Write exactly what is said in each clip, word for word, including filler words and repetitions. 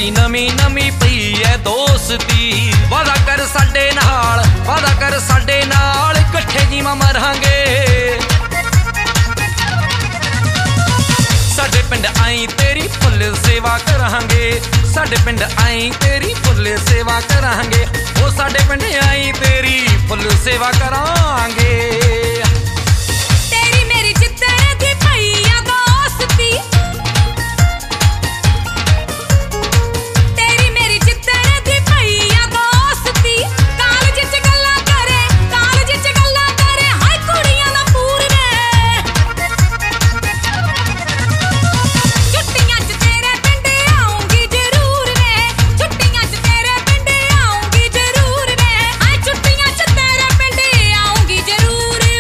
ਸਾਡੀ ਨਵੀਂ ਨਵੀਂ ਪਈ ਐ ਦੋਸਤੀ। ਵਾਦਾ ਕਰ ਸਾਡੇ ਨਾਲ, ਵਾਦਾ ਕਰ ਸਾਡੇ ਨਾਲ, ਇਕੱਠੇ ਜੀਵਾਂ ਮਰਾਂਗੇ। ਸਾਡੇ ਪਿੰਡ ਆਈ ਤੇਰੀ ਫੁੱਲ ਸੇਵਾ ਕਰਾਂਗੇ, ਸਾਡੇ ਪਿੰਡ ਆਈ ਤੇਰੀ ਫੁੱਲ ਸੇਵਾ ਕਰਾਂਗੇ। ਉਹ ਸਾਡੇ ਪਿੰਡ ਆਈ ਤੇਰੀ ਫੁੱਲ ਸੇਵਾ ਕਰਾਂਗੇ। ਤੇਰੀ ਮੇਰੀ ਜਿੱਦਣ ਦੀ ਪਈ ਆ ਦੋਸਤੀ, ਤੇਰੀ ਮੇਰੀ ਜਿੱਦਣ ਦੀ ਪਈ ਆ ਦੋਸਤੀ। ਕਾਲਜ ਚ ਗੱਲਾਂ ਕਰੇ, ਕਾਲਜ ਚ ਗੱਲਾਂ ਕਰੇ, ਹਾਏ ਕੁੜੀਆਂ ਦਾ ਪੂਰਵੇ। ਛੁੱਟੀਆਂ ਚ ਤੇਰੇ ਪਿੰਡ ਆਉਂਗੀ ਜ਼ਰੂਰ ਵੇ, ਛੁੱਟੀਆਂ ਚ ਤੇਰੇ ਪਿੰਡ ਆਉਂਗੀ ਜ਼ਰੂਰ ਵੇ, ਹਾਏ ਛੁੱਟੀਆਂ ਚ ਤੇਰੇ ਪਿੰਡ ਆਉਂਗੀ ਜ਼ਰੂਰ ਵੇ।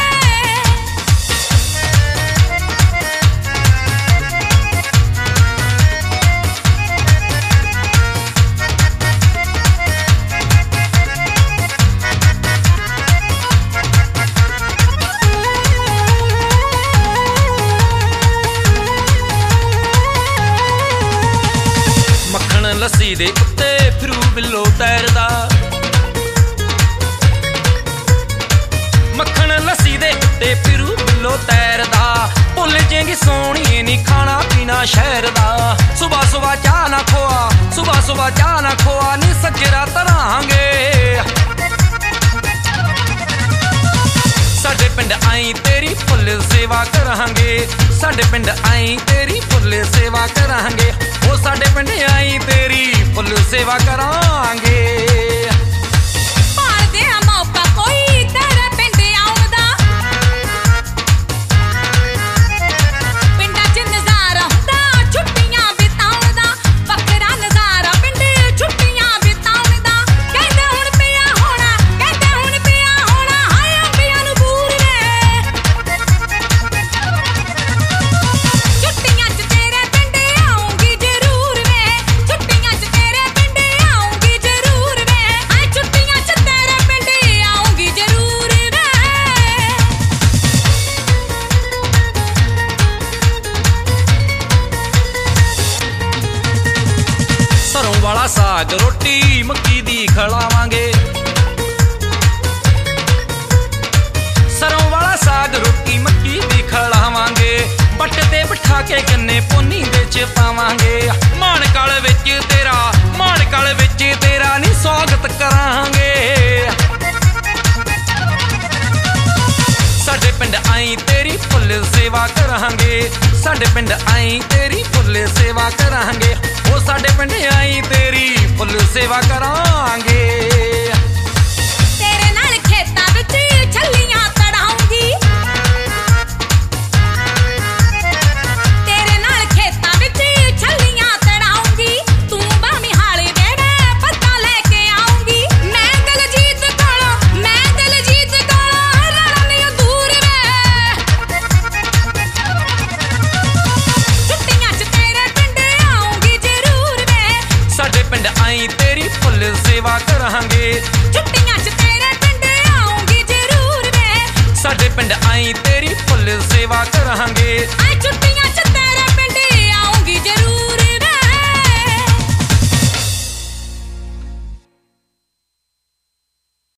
ਮੱਖਣ ਲੱਸੀ ਦੇ ਉੱਤੇ ਫਿਰੂ ਬਿੱਲੋ ਤੈਰਦਾ, ਮੱਖਣ ਲੱਸੀ ਦੇ ਉੱਤੇ ਫਿਰੂ ਬਿੱਲੋ ਤੈਰਦਾ। ਭੁੱਲ ਜੇਂਗੀ ਸੋਹਣੀਏ ਨੀ ਖਾਣਾ ਪੀਣਾ ਸ਼ਹਿਰ ਦਾ। ਸੁਬਾ ਸੁਬਾ ਚਾਹ ਨਾ ਖੋਆ, ਸੁਬਾ ਸੁਬਾ ਚਾਹ ਨਾ ਖੋਆ, ਨੀ ਸੱਜਰਾ ਤਰਾਂਗੇ। ਸਾਡੇ ਪਿੰਡ ਆਈ ਤੇਰੀ ਫੁੱਲ ਸੇਵਾ ਕਰਾਂਗੇ, ਸਾਡੇ ਪਿੰਡ ਆਈ ਤੇਰੀ ਫੁੱਲ ਸੇਵਾ ਕਰਾਂਗੇ। ਉਹ ਸਾਡੇ ਪਿੰਡ ਆਈ ਤੇਰੀ ਫੁੱਲ ਸੇਵਾ ਕਰਾਂਗੇ। ਭਾਲਦੇ ਆ ਮੌਕਾ ਕੋਈ ਤੇਰੇ ਪਿੰਡ ਆਉਣ ਦਾ, ਪਿੰਡਾਂ ਚ ਨਜ਼ਾਰਾ ਹੁੰਦਾ ਛੁੱਟੀਆਂ ਬਿਤਾਉਣ ਦਾ, ਵੱਖਰਾ ਨਜ਼ਾਰਾ ਪਿੰਡ ਛੁੱਟੀਆਂ ਬਿਤਾਉਣ ਦਾ। ਕਹਿੰਦੇ ਹੁਣ ਪਿਆ ਹੋਣਾ, ਕਹਿੰਦੇ ਹੁਣ ਪਿਆ ਹੋਣਾ, ਹਾਏ ਅੰਬੀਆਂ ਨੂੰ ਬੂਰ ਵੇ। ਛੁੱਟੀਆਂ ਚ ਤੇਰੇ ਪਿੰਡ ਆਉਂਗੀ ਜ਼ਰੂਰ ਵੇ, ਛੁੱਟੀਆਂ ਚ ਤੇਰੇ ਪਿੰਡ ਆਉਂਗੀ ਜ਼ਰੂਰ ਵੇ, ਹਾਏ ਛੁੱਟੀਆਂ ਚ ਤੇਰੇ ਪਿੰਡ ਆਉਂਗੀ ਜ਼ਰੂਰ ਵੇ। ਸਰੋਂ ਵਾਲਾ ਸਾਗ ਰੋਟੀ ਮੱਕੀ ਦੀ ਖਲਾਵਾਂਗੇ, ਸਰੋਂ ਵਾਲਾ ਸਾਗ ਰੋਟੀ ਮੱਕੀ ਦੀ ਖਲਾਵਾਂਗੇ। ਬੱਟ ਤੇ ਬਿਠਾ ਕੇ ਗੰਨੇ ਪੋਨੀ ਵਿੱਚ ਪਾਵਾਂਗੇ। ਮਾਣਕਲ ਵਿੱਚ ਤੇਰਾ, ਮਾਣਕਲ ਵਿੱਚ ਤੇਰਾ ਨੀ ਸਵਾਗਤ ਕਰਾਂਗੇ। ਸਾਡੇ ਪਿੰਡ ਆਈ ਤੇਰੀ ਫੁੱਲ ਸੇਵਾ ਕਰਾਂਗੇ, ਸਾਡੇ ਪਿੰਡ ਆਈ ਤੇਰੀ ਫੁੱਲ ਸੇਵਾ ਕਰਾਂਗੇ। ਉਹ ਸਾਡੇ ਪਿੰਡ ਆਈ ਤੇਰੀ ਫੁੱਲ ਸੇਵਾ ਕਰਾਂਗੇ। ਤੇਰੇ ਨਾਲ ਖੇਤਾਂ ਵਿੱਚ ਛੱਲੀਆਂ ਤੜਾਉਂਗੀ, ਤੇਰੇ ਨਾਲ ਖੇਤਾਂ ਵਿੱਚ ਛੱਲੀਆਂ ਤੜਾਉਂਗੀ। ਤੂੰ ਬਾਹਮੀ ਹਾਲੇ ਵੇੜੇ ਪੱਤਾ ਲੈ ਕੇ ਆਉਂਗੀ। ਮੈਂ ਦਲਜੀਤ ਕੋਲੋਂ, ਮੈਂ ਦਲਜੀਤ ਕੋਲੋਂ ਲੜਨੀ ਦੂਰ ਵੇ। ਛੁੱਟੀਆਂ ਚ ਤੇਰੇ ਪਿੰਡ ਆਉਂਗੀ ਜ਼ਰੂਰ ਵੇ, ਸਾਡੇ ਪਿੰਡ ਆਈ ਤੇਰੀ ਫੁੱਲ ਸੇਵਾ ਕਰਾਂਗੇ। ਛੁੱਟੀਆਂ